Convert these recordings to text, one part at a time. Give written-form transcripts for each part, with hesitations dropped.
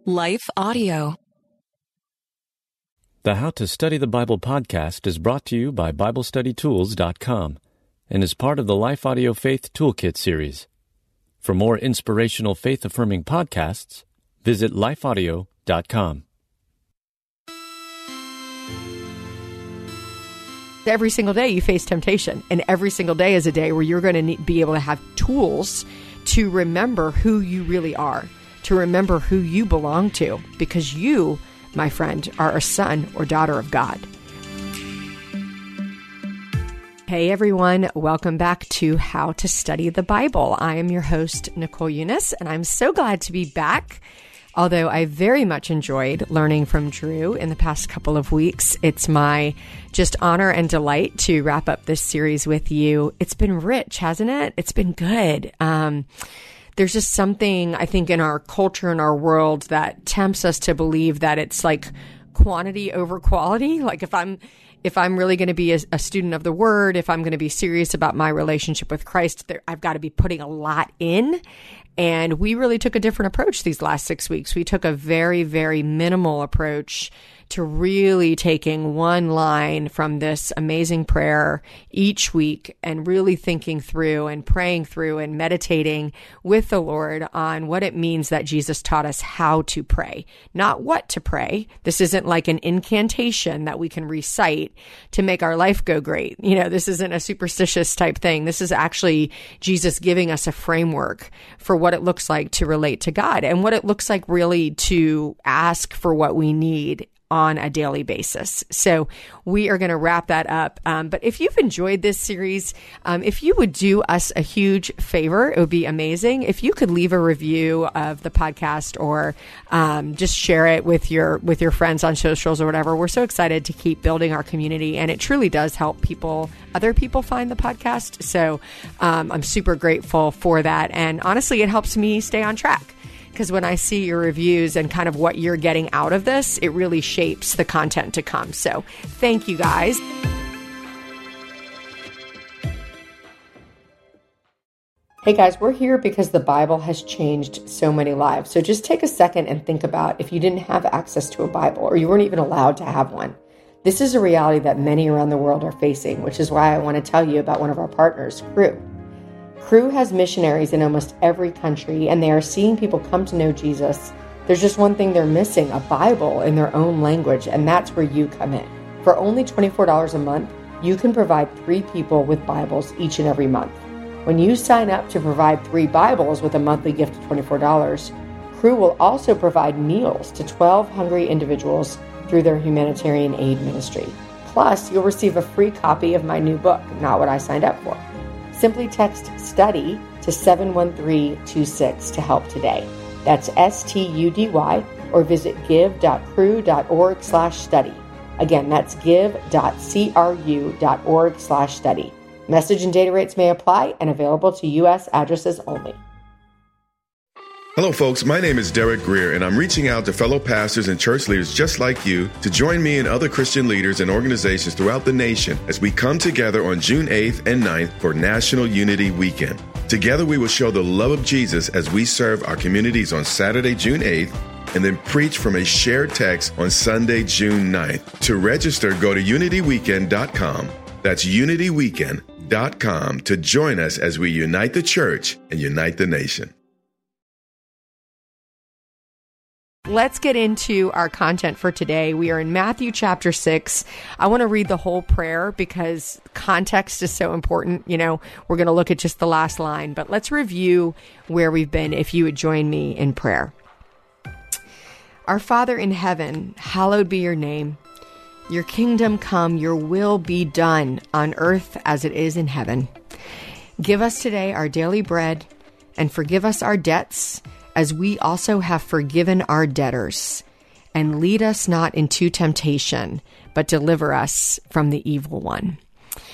Life Audio. The How to Study the Bible podcast is brought to you by BibleStudyTools.com and is part of the Life Audio Faith Toolkit series. For more inspirational faith-affirming podcasts, visit lifeaudio.com. Every single day you face temptation, and every single day is a day where you're going to be able to have tools to remember who you really are, to remember who you belong to, because you, my friend, are a son or daughter of God. Hey everyone, welcome back to How to Study the Bible. I am your host, Nicole Eunice, and I'm so glad to be back. Although I very much enjoyed learning from Drew in the past couple of weeks, it's my just honor and delight to wrap up this series with you. It's been rich, hasn't it? It's been good. There's just something, I think, in our culture and our world that tempts us to believe that it's like quantity over quality. Like if I'm really going to be a student of the Word, if I'm going to be serious about my relationship with Christ, I've got to be putting a lot in. And we really took a different approach these last 6 weeks. We took a very, very minimal approach to really taking one line from this amazing prayer each week and really thinking through and praying through and meditating with the Lord on what it means that Jesus taught us how to pray, not what to pray. This isn't like an incantation that we can recite to make our life go great. You know, this isn't a superstitious type thing. This is actually Jesus giving us a framework for what it looks like to relate to God and what it looks like really to ask for what we need on a daily basis. So we are going to wrap that up. But if you've enjoyed this series, if you would do us a huge favor, it would be amazing. If you could leave a review of the podcast or just share it with your friends on socials or whatever. We're so excited to keep building our community, and it truly does help other people find the podcast. So I'm super grateful for that. And honestly, it helps me stay on track. Because when I see your reviews and kind of what you're getting out of this, it really shapes the content to come. So thank you guys. Hey guys, we're here because the Bible has changed so many lives. So just take a second and think about if you didn't have access to a Bible or you weren't even allowed to have one. This is a reality that many around the world are facing, which is why I want to tell you about one of our partners, Cru. Cru has missionaries in almost every country, and they are seeing people come to know Jesus. There's just one thing they're missing, a Bible in their own language, and that's where you come in. For only $24 a month, you can provide 3 people with Bibles each and every month. When you sign up to provide 3 Bibles with a monthly gift of $24, Cru will also provide meals to 12 hungry individuals through their humanitarian aid ministry. Plus, you'll receive a free copy of my new book, Not What I Signed Up For. Simply text STUDY to 71326 to help today. That's STUDY, or visit give.cru.org/study. Again, that's give.cru.org/study. Message and data rates may apply and available to U.S. addresses only. Hello, folks. My name is Derek Greer, and I'm reaching out to fellow pastors and church leaders just like you to join me and other Christian leaders and organizations throughout the nation as we come together on June 8th and 9th for National Unity Weekend. Together, we will show the love of Jesus as we serve our communities on Saturday, June 8th, and then preach from a shared text on Sunday, June 9th. To register, go to unityweekend.com. That's unityweekend.com to join us as we unite the church and unite the nation. Let's get into our content for today. We are in Matthew chapter 6. I want to read the whole prayer because context is so important. You know, we're going to look at just the last line, but let's review where we've been if you would join me in prayer. Our Father in heaven, hallowed be your name. Your kingdom come, your will be done on earth as it is in heaven. Give us today our daily bread and forgive us our debts as we also have forgiven our debtors. And lead us not into temptation, but deliver us from the evil one.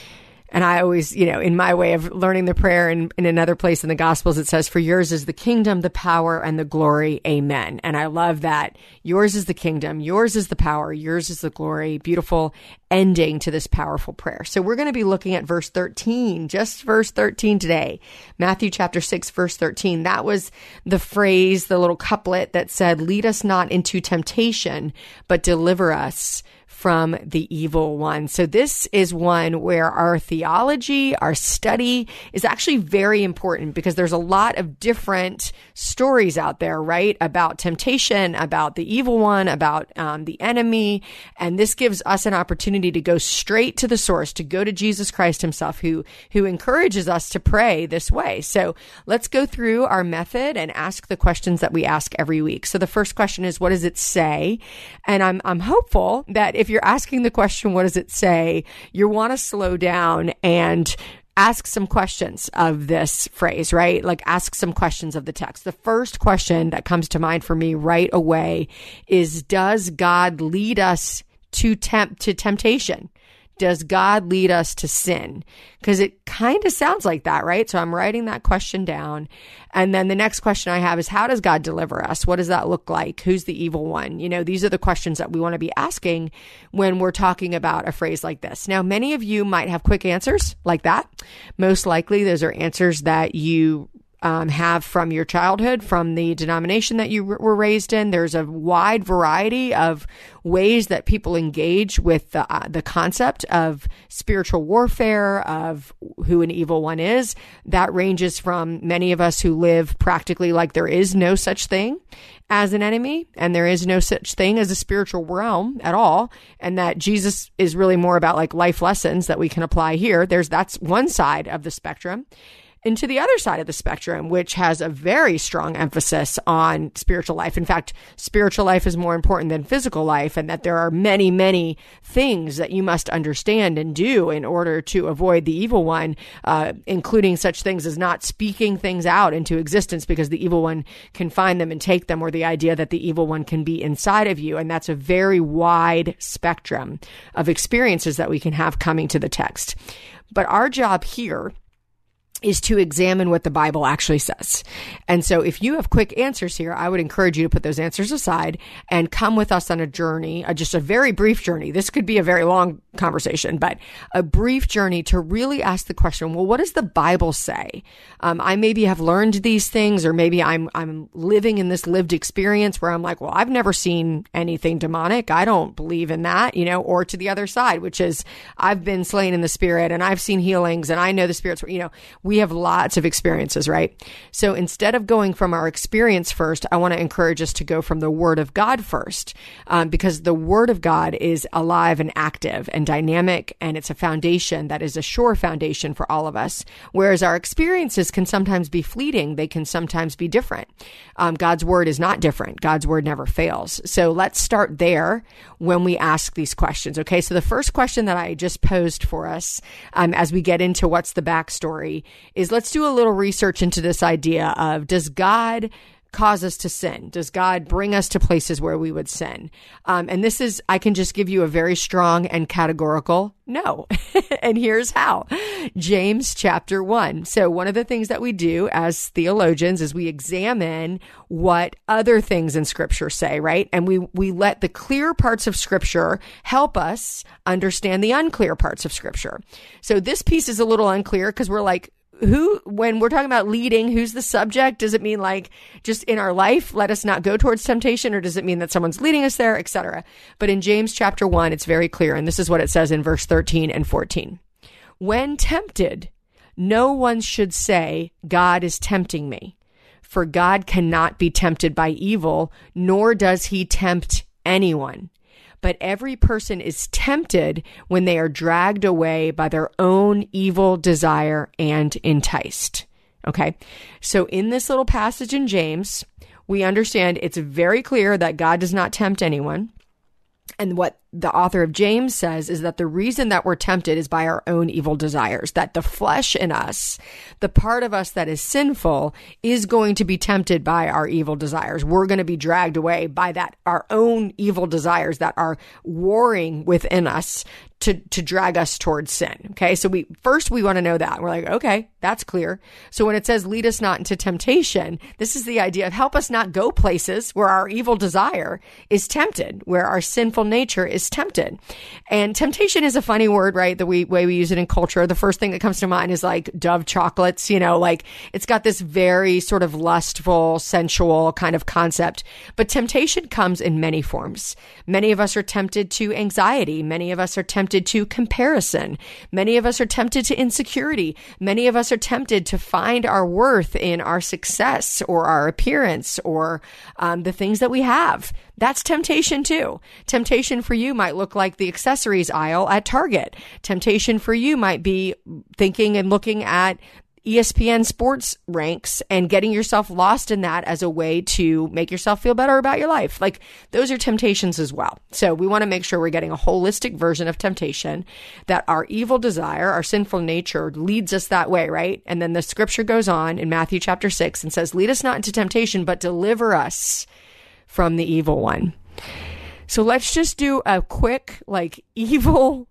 And I always, in my way of learning the prayer, in another place in the Gospels, it says, "For yours is the kingdom, the power, and the glory. Amen." And I love that. Yours is the kingdom, yours is the power, yours is the glory. Beautiful ending to this powerful prayer. So we're going to be looking at verse 13, just verse 13 today. Matthew chapter 6, verse 13. That was the phrase, the little couplet that said, "Lead us not into temptation, but deliver us from the evil one." So this is one where our theology, our study is actually very important, because there's a lot of different stories out there, right? About temptation, about the evil one, about the enemy. And this gives us an opportunity to go straight to the source, to go to Jesus Christ himself, who encourages us to pray this way. So let's go through our method and ask the questions that we ask every week. So the first question is, what does it say? And I'm hopeful that if you're asking the question, what does it say, you want to slow down and ask some questions of this phrase, right? Like ask some questions of the text. The first question that comes to mind for me right away is, does God lead us to temptation? Does God lead us to sin? Because it kind of sounds like that, right? So I'm writing that question down. And then the next question I have is, how does God deliver us? What does that look like? Who's the evil one? These are the questions that we want to be asking when we're talking about a phrase like this. Now, many of you might have quick answers like that. Most likely, those are answers that you have from your childhood, from the denomination that you were raised in. There's a wide variety of ways that people engage with the concept of spiritual warfare, of who an evil one is. That ranges from many of us who live practically like there is no such thing as an enemy, and there is no such thing as a spiritual realm at all, and that Jesus is really more about like life lessons that we can apply here. That's one side of the spectrum. Into the other side of the spectrum, which has a very strong emphasis on spiritual life. In fact, spiritual life is more important than physical life, and that there are many, many things that you must understand and do in order to avoid the evil one, including such things as not speaking things out into existence because the evil one can find them and take them, or the idea that the evil one can be inside of you. And that's a very wide spectrum of experiences that we can have coming to the text. But our job here is to examine what the Bible actually says. And so if you have quick answers here, I would encourage you to put those answers aside and come with us on a journey, just a very brief journey. This could be a very long conversation, but a brief journey to really ask the question, well, what does the Bible say? I maybe have learned these things, or maybe I'm living in this lived experience where I'm like, well, I've never seen anything demonic. I don't believe in that, or to the other side, which is I've been slain in the spirit and I've seen healings and I know the spirits, we have lots of experiences, right? So instead of going from our experience first, I want to encourage us to go from the Word of God first, because the Word of God is alive and active and dynamic, and it's a foundation that is a sure foundation for all of us. Whereas our experiences can sometimes be fleeting. They can sometimes be different. God's Word is not different. God's Word never fails. So let's start there when we ask these questions. Okay, so the first question that I just posed for us as we get into what's the backstory is, let's do a little research into this idea of, does God cause us to sin? Does God bring us to places where we would sin? And this is, I can just give you a very strong and categorical no. And here's how. James chapter 1. So one of the things that we do as theologians is we examine what other things in Scripture say, right? And we let the clear parts of Scripture help us understand the unclear parts of Scripture. So this piece is a little unclear because we're like, when we're talking about leading, who's the subject? Does it mean like just in our life, let us not go towards temptation, or does it mean that someone's leading us there, etc.? But in James chapter 1, it's very clear. And this is what it says in verse 13 and 14. When tempted, no one should say, God is tempting me. For God cannot be tempted by evil, nor does he tempt anyone. But every person is tempted when they are dragged away by their own evil desire and enticed. Okay. So in this little passage in James, we understand it's very clear that God does not tempt anyone. And what the author of James says is that the reason that we're tempted is by our own evil desires, that the flesh in us, the part of us that is sinful, is going to be tempted by our evil desires. We're going to be dragged away by that, our own evil desires that are warring within us to drag us towards sin. Okay. So we want to know that. We're like, okay, that's clear. So when it says lead us not into temptation, this is the idea of help us not go places where our evil desire is tempted, where our sinful nature is tempted. And temptation is a funny word, right? The way we use it in culture. The first thing that comes to mind is like Dove chocolates, like it's got this very sort of lustful, sensual kind of concept. But temptation comes in many forms. Many of us are tempted to anxiety. Many of us are tempted to comparison. Many of us are tempted to insecurity. Many of us are tempted to find our worth in our success or our appearance or the things that we have. That's temptation too. Temptation for you might look like the accessories aisle at Target. Temptation for you might be thinking and looking at ESPN sports ranks and getting yourself lost in that as a way to make yourself feel better about your life. Like those are temptations as well. So we want to make sure we're getting a holistic version of temptation, that our evil desire, our sinful nature leads us that way, right? And then the scripture goes on in Matthew chapter 6 and says, lead us not into temptation, but deliver us from the evil one. So let's just do a quick, evil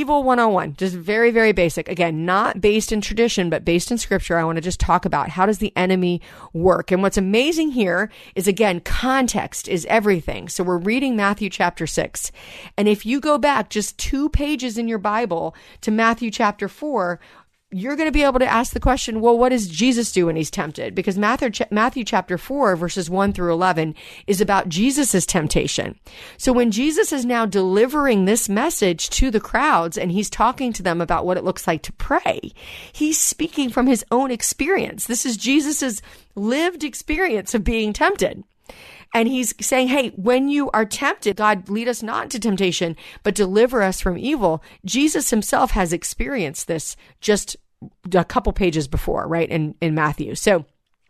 101, just very, very basic. Again, not based in tradition, but based in scripture. I want to just talk about how does the enemy work? And what's amazing here is, again, context is everything. So we're reading Matthew chapter 6. And if you go back just 2 pages in your Bible to Matthew chapter 4, you're going to be able to ask the question, well, what does Jesus do when he's tempted? Because Matthew chapter 4, verses 1 through 11 is about Jesus's temptation. So when Jesus is now delivering this message to the crowds and he's talking to them about what it looks like to pray, he's speaking from his own experience. This is Jesus's lived experience of being tempted. And he's saying, hey, when you are tempted, God, lead us not into temptation, but deliver us from evil. Jesus himself has experienced this just a couple pages before, right, in Matthew. So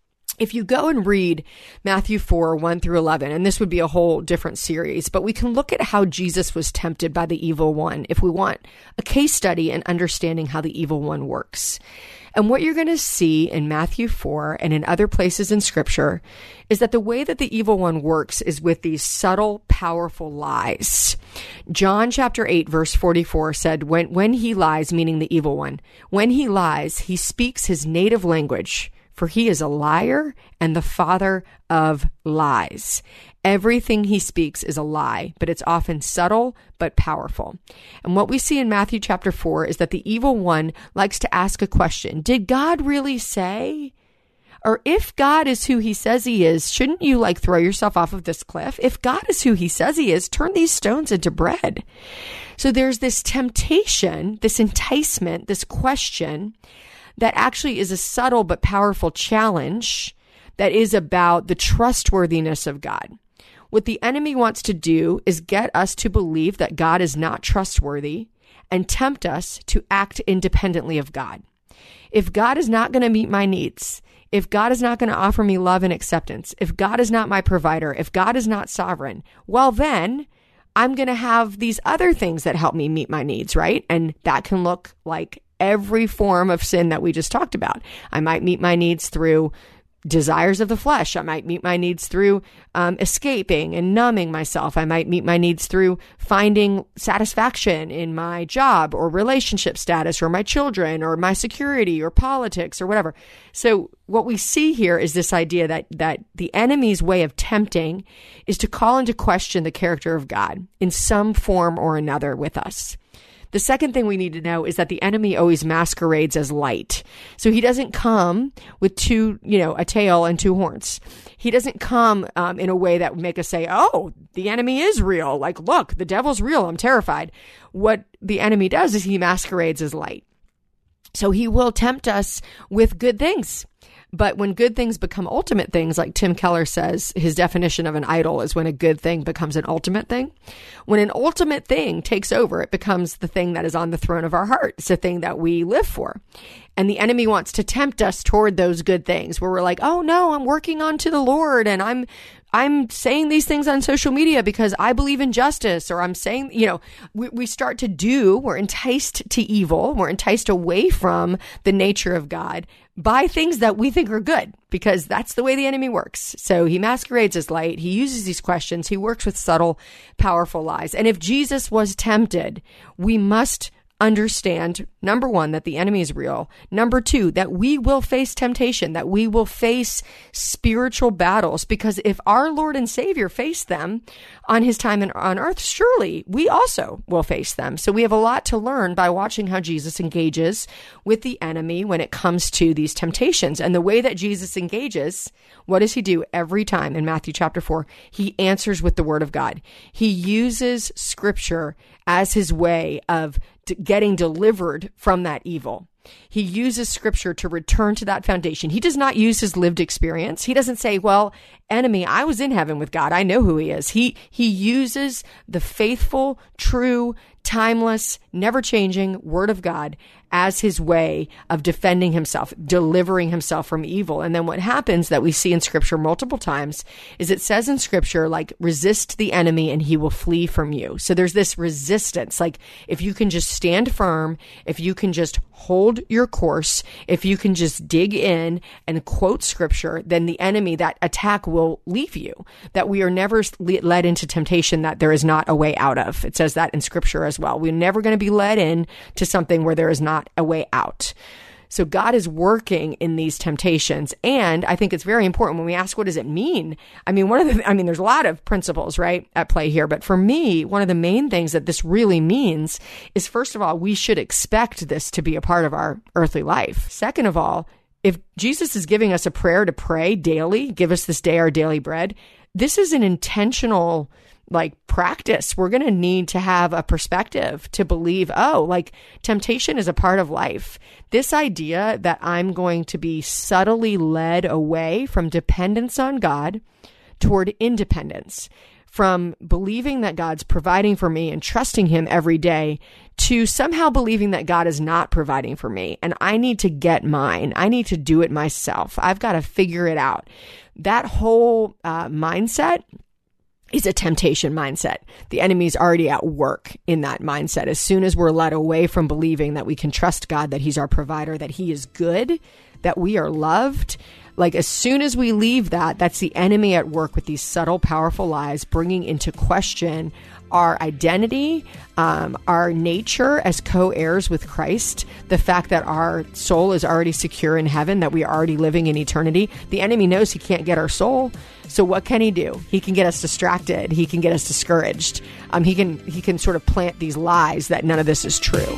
if you go and read Matthew 4, 1 through 11, and this would be a whole different series, but we can look at how Jesus was tempted by the evil one if we want a case study in understanding how the evil one works. And what you're going to see in Matthew 4 and in other places in scripture is that the way that the evil one works is with these subtle, powerful lies. John chapter 8, verse 44 said, when he lies, meaning the evil one, when he lies, he speaks his native language, for he is a liar and the father of lies. Everything he speaks is a lie, but it's often subtle but powerful. And what we see in Matthew chapter 4 is that the evil one likes to ask a question. Did God really say? Or if God is who he says he is, shouldn't you throw yourself off of this cliff? If God is who he says he is, turn these stones into bread. So there's this temptation, this enticement, this question that actually is a subtle but powerful challenge that is about the trustworthiness of God. What the enemy wants to do is get us to believe that God is not trustworthy and tempt us to act independently of God. If God is not going to meet my needs, if God is not going to offer me love and acceptance, if God is not my provider, if God is not sovereign, well then I'm going to have these other things that help me meet my needs, right? And that can look like every form of sin that we just talked about. I might meet my needs through desires of the flesh. I might meet my needs through escaping and numbing myself. I might meet my needs through finding satisfaction in my job or relationship status or my children or my security or politics or whatever. So what we see here is this idea that the enemy's way of tempting is to call into question the character of God in some form or another with us. The second thing we need to know is that the enemy always masquerades as light. So he doesn't come with a tail and 2 horns. He doesn't come in a way that would make us say, oh, the enemy is real. Look, the devil's real. I'm terrified. What the enemy does is he masquerades as light. So he will tempt us with good things. But when good things become ultimate things, like Tim Keller says, his definition of an idol is when a good thing becomes an ultimate thing. When an ultimate thing takes over, it becomes the thing that is on the throne of our heart. It's the thing that we live for. And the enemy wants to tempt us toward those good things where we're like, oh no, I'm working on to the Lord and I'm saying these things on social media because I believe in justice, or I'm saying, we start to we're enticed to evil. We're enticed away from the nature of God by things that we think are good, because that's the way the enemy works. So he masquerades as light. He uses these questions. He works with subtle, powerful lies. And if Jesus was tempted, we must understand, number one, that the enemy is real. Number two, that we will face temptation, that we will face spiritual battles, because if our Lord and Savior faced them on his time on earth, surely we also will face them. So we have a lot to learn by watching how Jesus engages with the enemy when it comes to these temptations. And the way that Jesus engages, what does he do every time in Matthew chapter 4? He answers with the word of God. He uses scripture as his way of getting delivered from that evil. He uses scripture to return to that foundation. He does not use his lived experience. He doesn't say, well, enemy, I was in heaven with God. I know who he is. He uses the faithful, true, timeless, never changing word of God as his way of defending himself, delivering himself from evil. And then what happens that we see in scripture multiple times is it says in scripture, like, resist the enemy and he will flee from you. So there's this resistance. Like, if you can just stand firm, if you can just hold your course, if you can just dig in and quote scripture, then the enemy, that attack will leave you, that we are never led into temptation that there is not a way out of. It says that in scripture as well. We're never going to be led in to something where there is not a way out. So God is working in these temptations. And I think it's very important when we ask, what does it mean? I mean, there's a lot of principles, right, at play here. But for me, one of the main things that this really means is, first of all, we should expect this to be a part of our earthly life. Second of all, if Jesus is giving us a prayer to pray daily, give us this day our daily bread, this is an intentional practice. We're going to need to have a perspective to believe, temptation is a part of life. This idea that I'm going to be subtly led away from dependence on God toward independence, from believing that God's providing for me and trusting him every day to somehow believing that God is not providing for me and I need to get mine. I need to do it myself. I've got to figure it out. That whole mindset is a temptation mindset. The enemy's already at work in that mindset. As soon as we're led away from believing that we can trust God, that he's our provider, that he is good, that we are loved, as soon as we leave that, that's the enemy at work with these subtle, powerful lies, bringing into question our identity, our nature as co-heirs with Christ, the fact that our soul is already secure in heaven, that we are already living in eternity. The enemy knows he can't get our soul. So what can he do? He can get us distracted. He can get us discouraged. He can sort of plant these lies that none of this is true.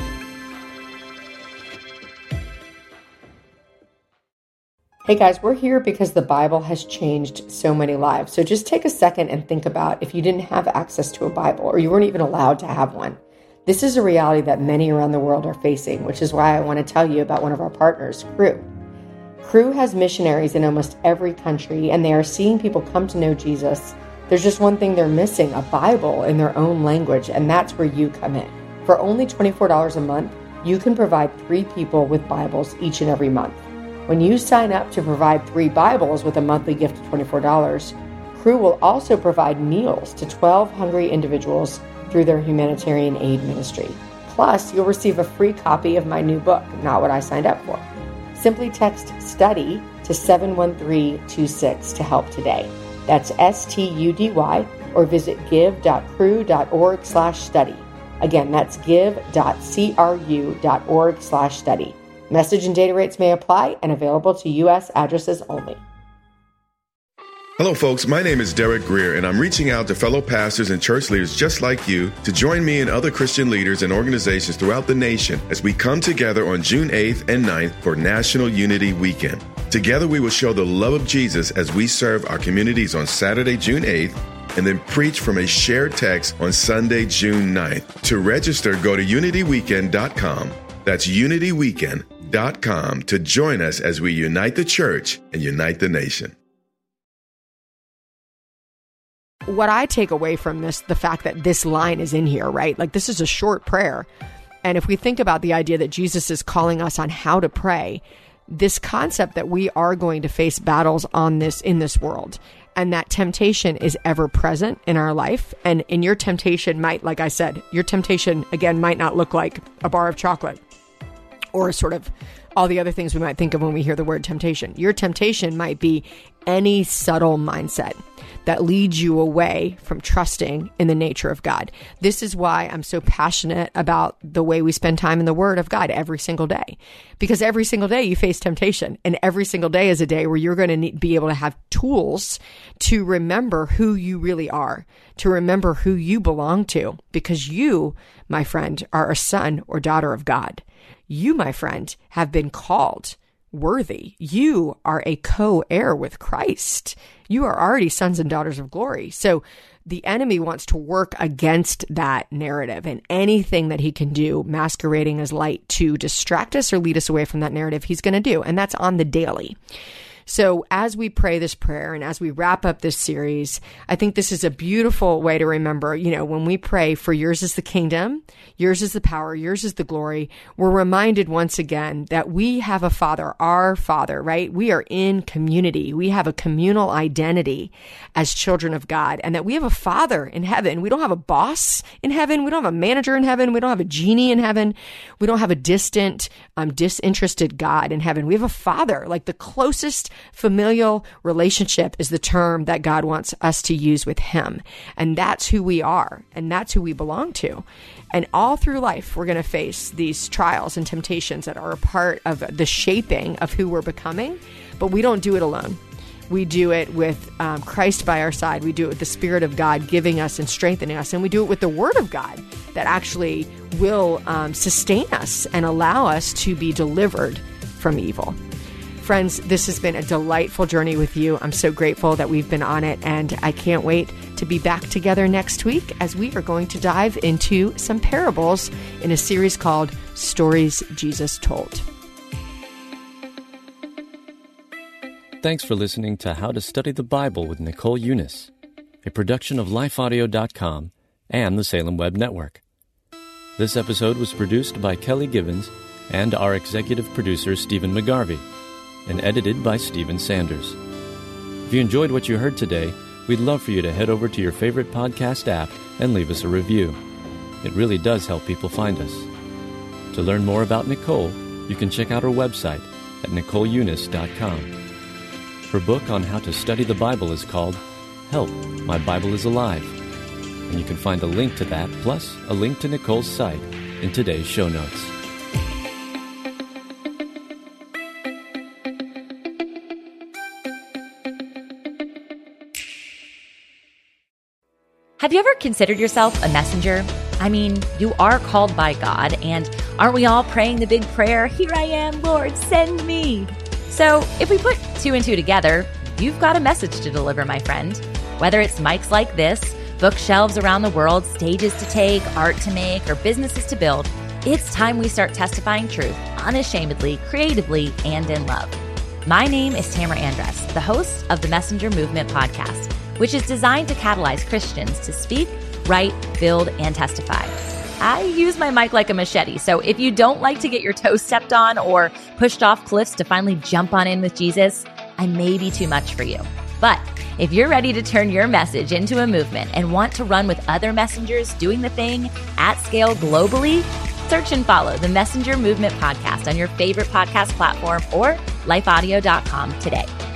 Hey guys, we're here because the Bible has changed so many lives. So just take a second and think about if you didn't have access to a Bible or you weren't even allowed to have one. This is a reality that many around the world are facing, which is why I want to tell you about one of our partners, Cru. Cru has missionaries in almost every country, and they are seeing people come to know Jesus. There's just one thing they're missing, a Bible in their own language, and that's where you come in. For only $24 a month, you can provide 3 people with Bibles each and every month. When you sign up to provide 3 Bibles with a monthly gift of $24, Cru will also provide meals to 12 hungry individuals through their humanitarian aid ministry. Plus, you'll receive a free copy of my new book, Not What I Signed Up For. Simply text STUDY to 71326 to help today. That's STUDY, or visit give.cru.org/study. Again, that's give.cru.org/study. Message and data rates may apply and available to U.S. addresses only. Hello, folks. My name is Derek Greer, and I'm reaching out to fellow pastors and church leaders just like you to join me and other Christian leaders and organizations throughout the nation as we come together on June 8th and 9th for National Unity Weekend. Together, we will show the love of Jesus as we serve our communities on Saturday, June 8th, and then preach from a shared text on Sunday, June 9th. To register, go to unityweekend.com. That's unityweekend.com to join us as we unite the church and unite the nation. What I take away from this, the fact that this line is in here, right? This is a short prayer. And if we think about the idea that Jesus is calling us on how to pray, this concept that we are going to face battles in this world, and that temptation is ever present in our life. And your temptation might, like I said, your temptation, again, might not look like a bar of chocolate or sort of all the other things we might think of when we hear the word temptation. Your temptation might be any subtle mindset that leads you away from trusting in the nature of God. This is why I'm so passionate about the way we spend time in the Word of God every single day. Because every single day you face temptation, and every single day is a day where you're going to be able to have tools to remember who you really are, to remember who you belong to, because you, my friend, are a son or daughter of God. You, my friend, have been called worthy. You are a co-heir with Christ. You are already sons and daughters of glory. So the enemy wants to work against that narrative, and anything that he can do masquerading as light to distract us or lead us away from that narrative, he's going to do. And that's on the daily. So as we pray this prayer and as we wrap up this series, I think this is a beautiful way to remember, when we pray for yours is the kingdom, yours is the power, yours is the glory, we're reminded once again that we have a Father, our Father, right? We are in community. We have a communal identity as children of God, and that we have a Father in heaven. We don't have a boss in heaven. We don't have a manager in heaven. We don't have a genie in heaven. We don't have a distant, disinterested God in heaven. We have a Father, like the closest familial relationship is the term that God wants us to use with him. And that's who we are. And that's who we belong to. And all through life, we're going to face these trials and temptations that are a part of the shaping of who we're becoming. But we don't do it alone. We do it with Christ by our side. We do it with the Spirit of God giving us and strengthening us. And we do it with the Word of God that actually will sustain us and allow us to be delivered from evil. Friends, this has been a delightful journey with you. I'm so grateful that we've been on it, and I can't wait to be back together next week as we are going to dive into some parables in a series called Stories Jesus Told. Thanks for listening to How to Study the Bible with Nicole Eunice, a production of lifeaudio.com and the Salem Web Network. This episode was produced by Kelly Givens and our executive producer, Stephen McGarvey, and edited by Stephen Sanders. If you enjoyed what you heard today, we'd love for you to head over to your favorite podcast app and leave us a review. It really does help people find us. To learn more about Nicole, you can check out her website at NicoleEunice.com. Her book on how to study the Bible is called Help, My Bible is Alive, and you can find a link to that, plus a link to Nicole's site, in today's show notes. Have you ever considered yourself a messenger? I mean, you are called by God, and aren't we all praying the big prayer, "Here I am, Lord, send me"? So if we put two and two together, you've got a message to deliver, my friend. Whether it's mics like this, bookshelves around the world, stages to take, art to make, or businesses to build, it's time we start testifying truth unashamedly, creatively, and in love. My name is Tamara Andress, the host of the Messenger Movement podcast, which is designed to catalyze Christians to speak, write, build, and testify. I use my mic like a machete, so if you don't like to get your toes stepped on or pushed off cliffs to finally jump on in with Jesus, I may be too much for you. But if you're ready to turn your message into a movement and want to run with other messengers doing the thing at scale globally, search and follow the Messenger Movement podcast on your favorite podcast platform or lifeaudio.com today.